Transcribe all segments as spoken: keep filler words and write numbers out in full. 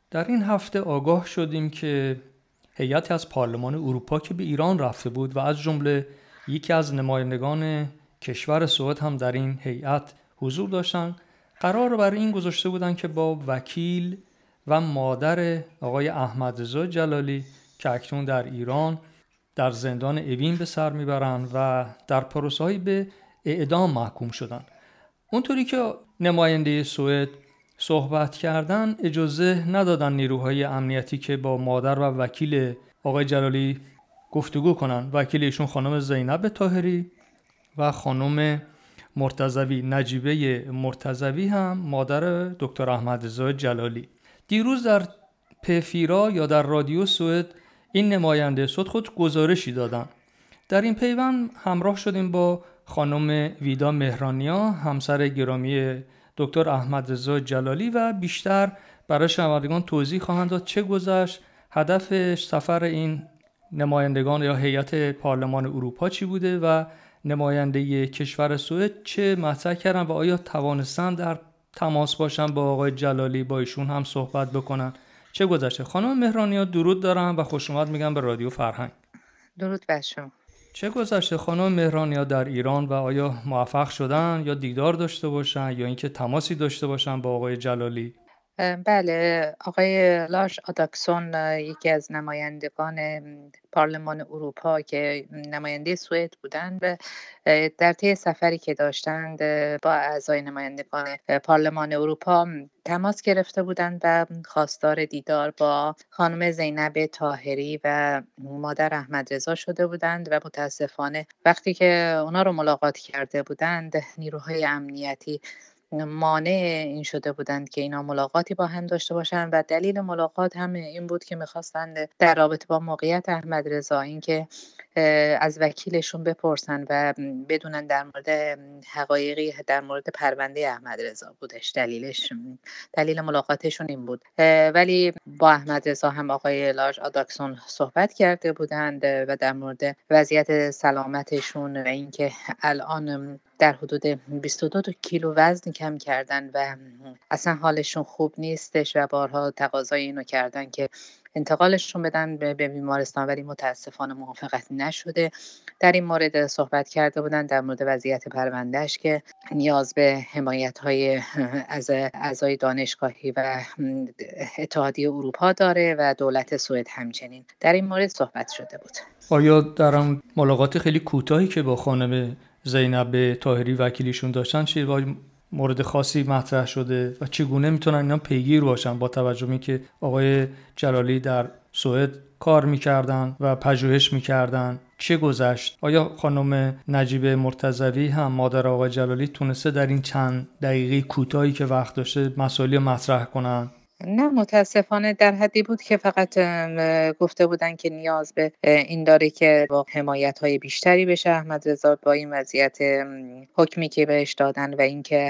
در این هفته آگاه شدیم که هیئتی از پارلمان اروپا که به ایران رفته بود و از جمله یکی از نمایندگان کشور سوئد هم در این هیئت حضور داشتن، قرار بر این گذاشته بودن که با وکیل و مادر آقای احمدرضا جلالی که اکنون در ایران در زندان اوین به سر میبرن و در پروسه‌ای به اعدام محکوم شدن. اونطوری که نماینده سوئد صحبت کردن، اجازه ندادن نیروهای امنیتی که با مادر و وکیل آقای جلالی گفتگو کنن. وکیل ایشون خانم زینب طاهری و خانم مرتضوی، نجیبه مرتضوی هم مادر دکتر احمدرضا جلالی. دیروز در پفیرا یا در رادیو سوئد این نماینده سوئد خود گزارشی دادن. در این پیوند همراه شدیم با خانم ویدا مهرانیا، همسر گرامی دکتر احمدرضا جلالی، و بیشتر برای شنوندگان توضیح خواهند داد چه گذشت، هدف سفر این نمایندگان یا هیئت پارلمان اروپا چی بوده و نماینده کشور سوئد چه مطرح کردن و آیا توانستن در تماس باشن با آقای جلالی، با ایشون هم صحبت بکنن، چه گذشته. خانم مهرانیا درود دارم و خوش اومد میگم به رادیو فرهنگ. درود بر شما. چه گذشته خانم مهرانیا در ایران و آیا موفق شدن یا دیدار داشته باشن یا اینکه تماسی داشته باشن با آقای جلالی؟ بله، آقای لاش آداکسون یکی از نمایندگان پارلمان اروپا که نماینده سوئد بودند و در طی سفری که داشتند با اعضای نمایندگان پارلمان اروپا تماس گرفته بودند و خواستار دیدار با خانم زینب طاهری و مادر احمدرضا شده بودند و متاسفانه وقتی که اونا رو ملاقات کرده بودند نیروهای امنیتی مانع این شده بودند که اینا ملاقاتی با هم داشته باشند و دلیل ملاقات هم این بود که میخواستند در رابطه با موقعیت احمدرضا این که از وکیلشون بپرسن و بدونن در مورد حقایقی در مورد پرونده احمدرضا بودش. دلیلش دلیل ملاقاتشون این بود. ولی با احمدرضا هم آقای لاژ آداکسون صحبت کرده بودند و در مورد وضعیت سلامتشون و اینکه الان در حدود بیست و دو کیلو وزن کم کردن و اصلا حالشون خوب نیستش و بارها تقاضای اینو کردن که انتقالشون بدن به بیمارستان، ولی متاسفانه موافقت نشده. در این مورد صحبت کرده بودن در مورد وضعیت پروندهش که نیاز به حمایت‌های از اعضای دانشگاهی و اتحادیه اروپا داره و دولت سوئد همچنین. در این مورد صحبت شده بود. آیا در اون ملاقات خیلی کوتاهی که با خانم زینب طاهری وکیلیشون داشتن چه مورد خاصی مطرح شده و چگونه میتونن اینا پیگیر باشن با توجه به که آقای جلالی در سوئد کار میکردن و پژوهش میکردن؟ چه گذشت؟ آیا خانم نجیبه مرتضوی هم مادر آقای جلالی تونسته در این چند دقیقه کوتاهی که وقت داشته مسائلی مطرح کنن؟ نه، متاسفانه در حدی بود که فقط گفته بودن که نیاز به این داره که با حمایت‌های بیشتری بشه احمدرضا با این وضعیت حکمی که بهش دادن و اینکه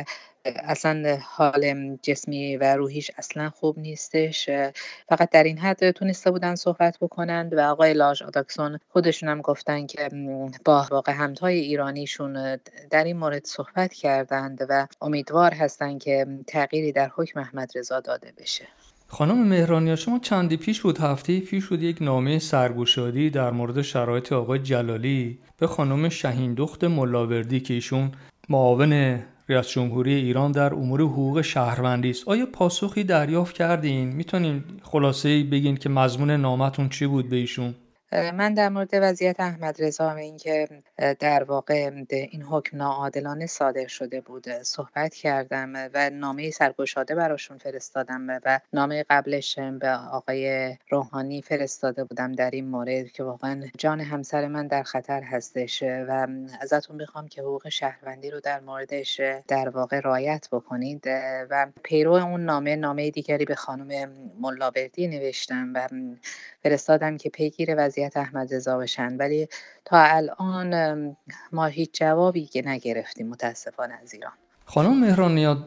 اصلا حال جسمی و روحیش اصلا خوب نیستش. فقط در این حد تونسته بودن صحبت بکنند و آقای لاژ آداکسون خودشون هم گفتن که با واقع همتای ایرانیشون در این مورد صحبت کردند و امیدوار هستن که تغییری در حکم احمدرضا داده بشه. خانم مهرانیا، شما چندی پیش بود هفته پیش بود یک نامه سرگشادی در مورد شرایط آقای جلالی به خانم شهیندخت ملاوردی که ایشون معاون ریاست جمهوری ایران در امور حقوق شهروندی است. آیا پاسخی دریافت کردین؟ میتونین خلاصه‌ای بگین که مضمون نامتون چی بود به ایشون؟ من در مورد وضعیت احمدرضا و اینکه در واقع این حکم ناعادلانه صادر شده بود صحبت کردم و نامه سرگشاده براشون فرستادم و نامه قبلش به آقای روحانی فرستاده بودم در این مورد که واقعا جان همسر من در خطر هستش و ازتون میخوام که حقوق شهروندی رو در موردش در واقع رعایت بکنید. و پیرو اون نامه نامه دیگری به خانم ملاوردی نوشتم و فرستادم که پیگیر وضعیت احمدرضا بشن، ولی تا الان ما هیچ جوابی که نگرفتیم متاسفانه از ایران. خانم مهرانیا،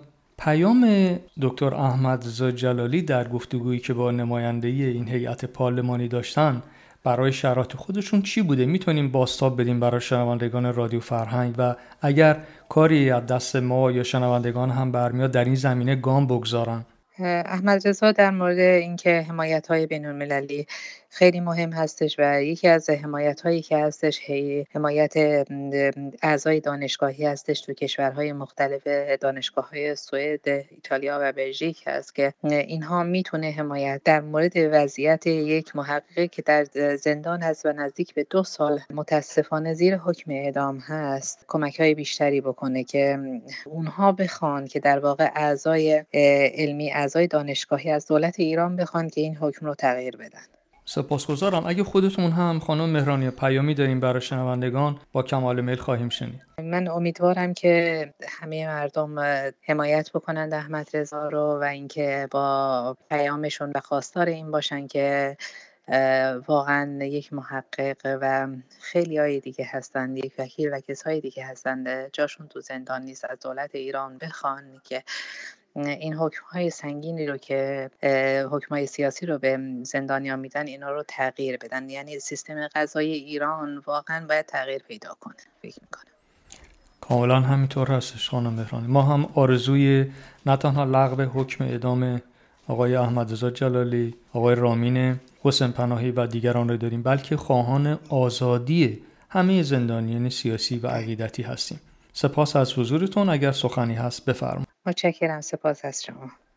پیام دکتر احمدرضا جلالی در گفتگویی که با نماینده این هیئت پارلمانی داشتن برای شرایط خودشون چی بوده؟ میتونیم بازتاب بدیم برای شنوندگان رادیو فرهنگ و اگر کاری از دست ما یا شنوندگان هم برمیاد در این زمینه گام بگذارن؟ احمد رضا در مورد اینکه حمایت‌های بین‌المللی خیلی مهم هستش و یکی از حمایت‌هایی که هستش حمایت اعضای دانشگاهی هستش تو کشورهای مختلف، دانشگاه‌های سوئد، ایتالیا و بلژیک هست که اینها میتونه حمایت در مورد وضعیت یک محقق که در زندان هست و نزدیک به دو سال متاسفانه زیر حکم اعدام هست کمک‌های بیشتری بکنه که اونها بخوان که در واقع اعضای علمی، اعضای دانشگاهی از دولت ایران بخوان که این حکم رو تغییر بدن. سپاسگزارم. اگه خودتون هم خانم مهرانی پیامی داریم برای شنوندگان با کمال میل خواهیم شنید. من امیدوارم که همه مردم حمایت بکنند احمد رضا رو و اینکه با پیامشون و خواستار این باشن که واقعا یک محقق و خیلی های دیگه هستند، یک وکیل و کسای دیگه هستند جاشون تو زندان نیست، از دولت ایران بخوان که این حکم‌های سنگینی رو که حکم‌های سیاسی رو به زندانیان میدن اینا رو تغییر بدن. یعنی سیستم قضایی ایران واقعا باید تغییر پیدا کنه. فکر میکنم کاملا همینطور هستش خانم مهرانی. ما هم آرزوی نه تنها لغو حکم اعدام آقای احمد رضا جلالی، آقای رامین حسین پناهی و دیگران رو داریم، بلکه خواهان آزادی همه زندانیان سیاسی و عقیدتی هستیم. سپاس از حضورتون. اگر سخنی هست بفرمایید. متشکرم. سپاس از شما.